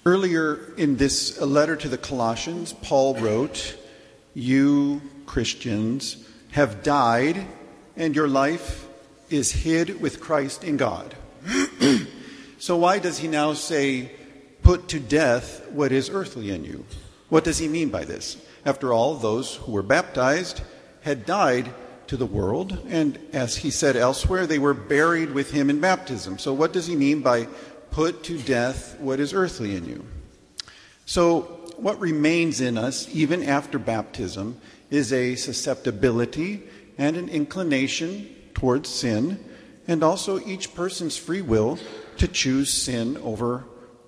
Earlier in this letter to the Colossians, Paul wrote, "You Christians have died, and your life is hid with Christ in God." So why does he now say, "Put to death what is earthly in you"? What does he mean by this? After all, those who were baptized had died to the world, and as he said elsewhere, they were buried with him in baptism. So what does he mean by put to death what is earthly in you? So what remains in us, even after baptism, is a susceptibility and an inclination towards sin, and also each person's free will to choose sin over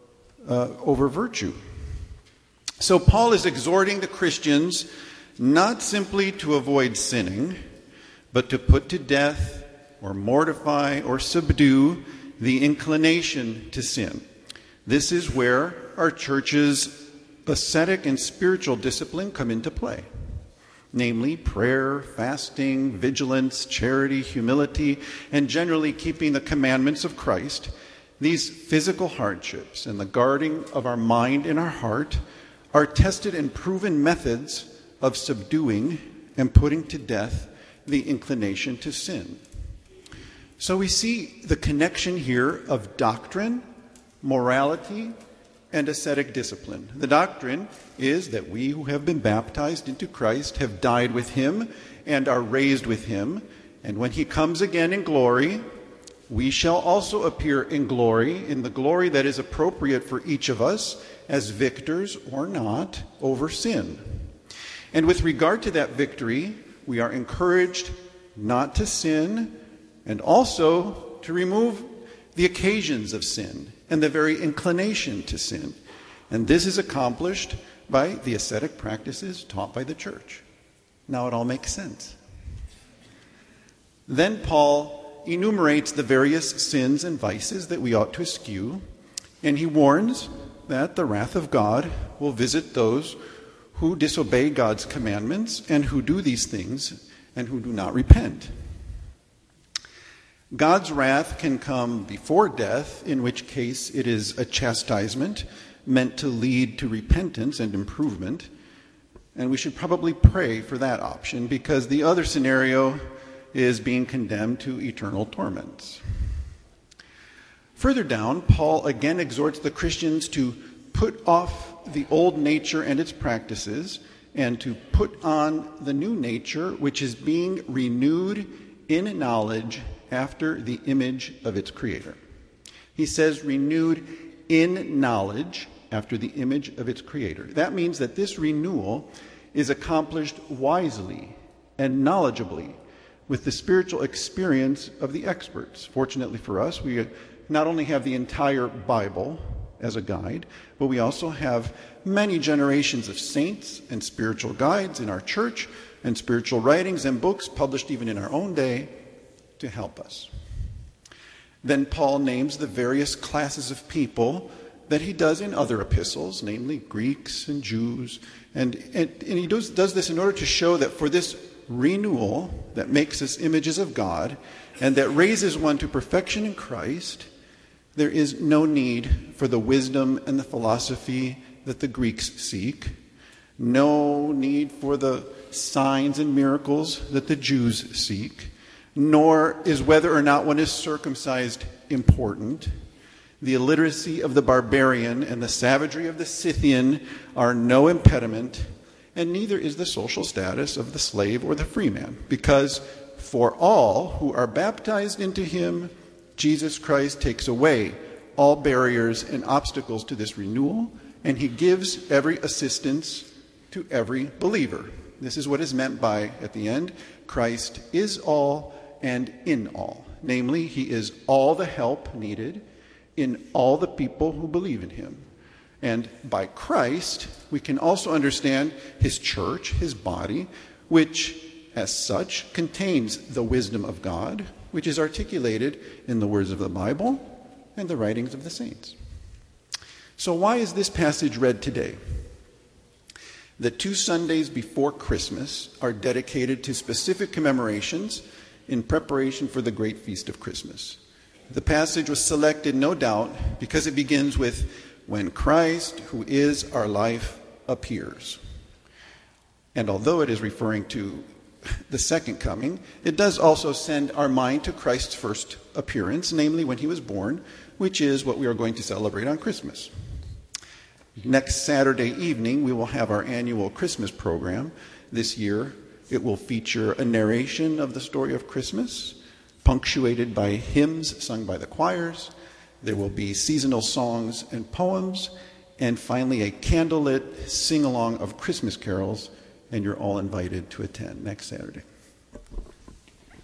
virtue. So Paul is exhorting the Christians not simply to avoid sinning, but to put to death or mortify or subdue the inclination to sin. This is where our church's ascetic and spiritual discipline come into play. Namely, prayer, fasting, vigilance, charity, humility, and generally keeping the commandments of Christ. These physical hardships and the guarding of our mind and our heart are tested and proven methods of subduing and putting to death the inclination to sin. So we see the connection here of doctrine, morality, and ascetic discipline. The doctrine is that we who have been baptized into Christ have died with him and are raised with him. And when he comes again in glory, we shall also appear in glory, in the glory that is appropriate for each of us as victors or not over sin. And with regard to that victory, we are encouraged not to sin and also to remove the occasions of sin and the very inclination to sin. And this is accomplished by the ascetic practices taught by the church. Now it all makes sense. Then Paul enumerates the various sins and vices that we ought to eschew, and he warns that the wrath of God will visit those who disobey God's commandments and who do these things and who do not repent. God's wrath can come before death, in which case it is a chastisement meant to lead to repentance and improvement. And we should probably pray for that option, because the other scenario is being condemned to eternal torments. Further down, Paul again exhorts the Christians to put off the old nature and its practices and to put on the new nature, which is being renewed in knowledge after the image of its creator. He says renewed in knowledge after the image of its creator. That means that this renewal is accomplished wisely and knowledgeably with the spiritual experience of the experts. Fortunately for us, we not only have the entire Bible as a guide, but we also have many generations of saints and spiritual guides in our church and spiritual writings and books published even in our own day to help us. Then Paul names the various classes of people that he does in other epistles, namely Greeks and Jews. And he does this in order to show that for this renewal that makes us images of God and that raises one to perfection in Christ, there is no need for the wisdom and the philosophy that the Greeks seek, no need for the signs and miracles that the Jews seek, nor is whether or not one is circumcised important. The illiteracy of the barbarian and the savagery of the Scythian are no impediment, and neither is the social status of the slave or the free man, because for all who are baptized into him, Jesus Christ takes away all barriers and obstacles to this renewal, and he gives every assistance to every believer. This is what is meant by, at the end, Christ is all and in all. Namely, he is all the help needed in all the people who believe in him. And by Christ, we can also understand his church, his body, which as such contains the wisdom of God, which is articulated in the words of the Bible and the writings of the saints. So why is this passage read today? The 2 Sundays before Christmas are dedicated to specific commemorations in preparation for the great feast of Christmas. The passage was selected, no doubt, because it begins with when Christ, who is our life, appears. And although it is referring to the second coming, it does also send our mind to Christ's first appearance, namely when he was born, which is what we are going to celebrate on Christmas. Next Saturday evening, we will have our annual Christmas program. This year, it will feature a narration of the story of Christmas, punctuated by hymns sung by the choirs. There will be seasonal songs and poems, and finally a candlelit sing-along of Christmas carols, and you're all invited to attend next Saturday.